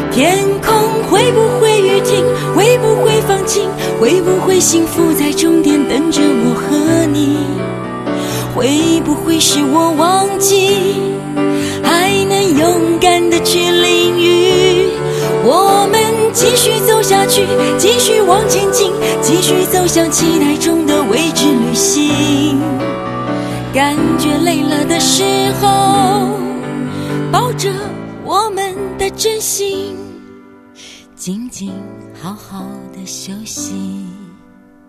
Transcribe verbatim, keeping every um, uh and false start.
天空会不会雨停，会不会放晴，会不会幸福在终点等着我和你，会不会是我忘记，还能勇敢地去淋雨。我们继续走下去，继续往前进，继续走向期待中的未知旅行。感觉累了的时候，抱着我们的真心，静静好好的休息。